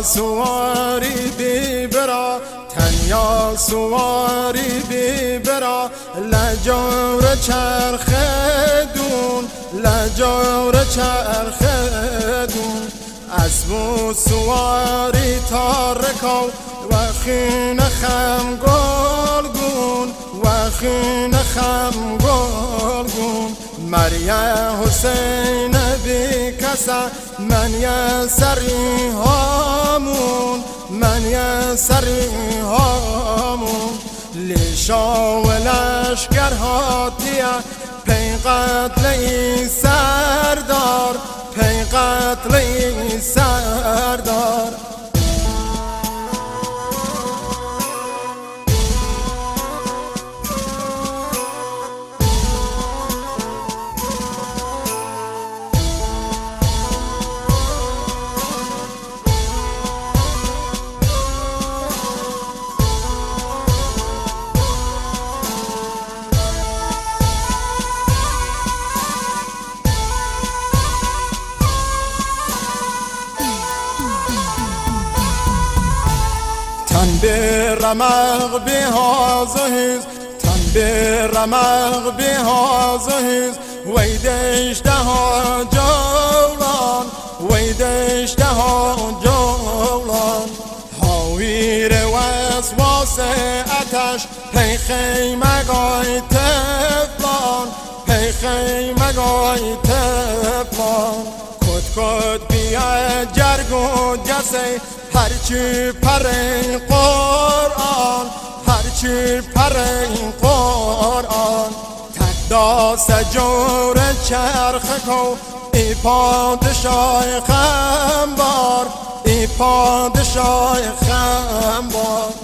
سواری بیبرا تنیا سواری بیبرا لجور چرخ دون لجور چرخ دون اسبو سواری تارکو و خین خم گلگون و خین خم گلگون مریا حسین بی کسا من یا سری هامون من یا سری هامون لیشا و لشکر هاتیا پی قتل سردار پی قتل سردار تن به رمق بهازهیز تن به رمق بهازهیز وی دشته ها جولان وی دشته ها جولان هاویر وسواس اتش پی خیمگای تفلان پی خیمگای تفلان کت کت بیا جرگ و جسه هرچی پر این قرآن هرچی پر این قرآن تدا سجور چرخ کو ای پادشاه خمبار ای پادشاه خمبار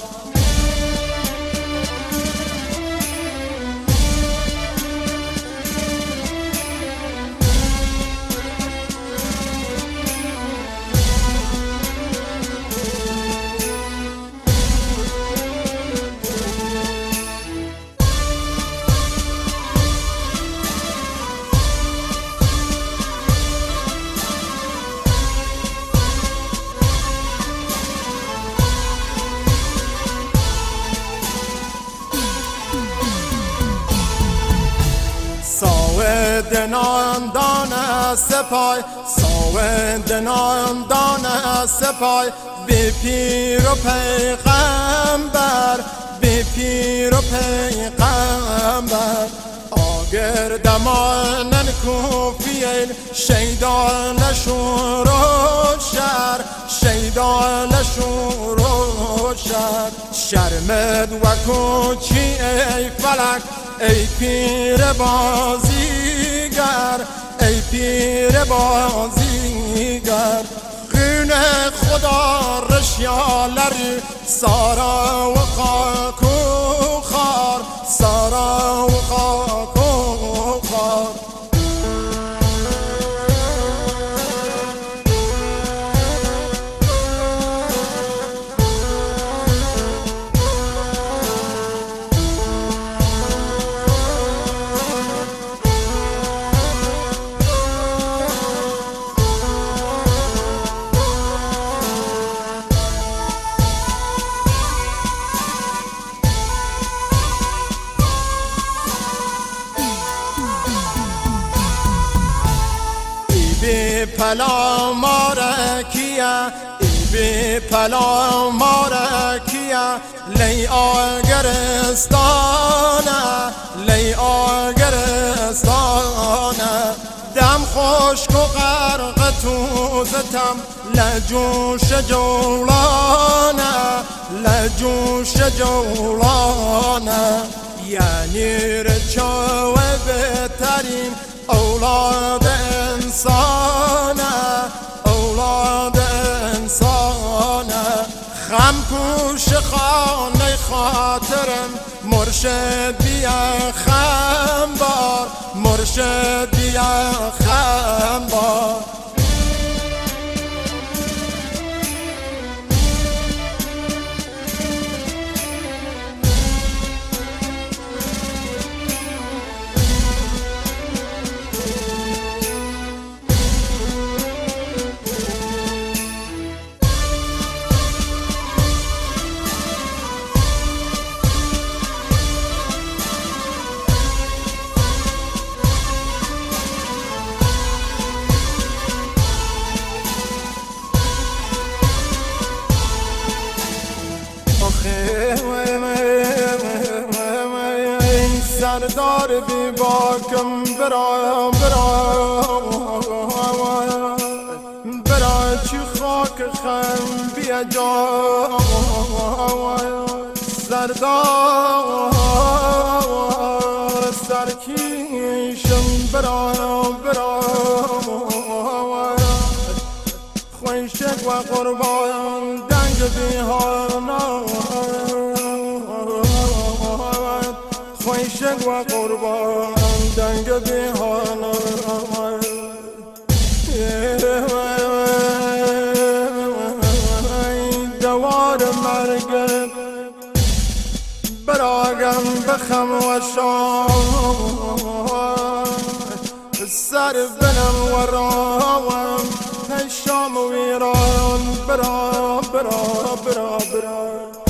ساودنان دانه سپای ساودنان دانه سپای بی پیر و پیغمبر بی پیر و پیغمبر آگر دمانن کوفیل شیدان شور و شر شیدان شور و شر شرمد و کوچی ای فلک ای پیر بازیگر ای پیر بازیگر خون خدا رشیالری سارا و خاک و خار سارا و خاک و خار پلا مارکیا بی پلا مارکیا لی آگرستانه لی آگرستانه دم خشک و غرق تو زتم لجوش جولانه لجوش جولانه یعنی رچو بهترین اولاد انسانه اولاد انسانه غم پوش خانه خاطرم مرشد بیا خمبار مرشد بیا خمبار سردار بی باکم برا چی خاک خم بیا جا سردار سرکیشم برا خویشک و قربان دنگ بیهانا خویشک و قربان دنگ بیهانا دوار مرگت براغم بخم و شام سر بنم و راوم شام و ویران برا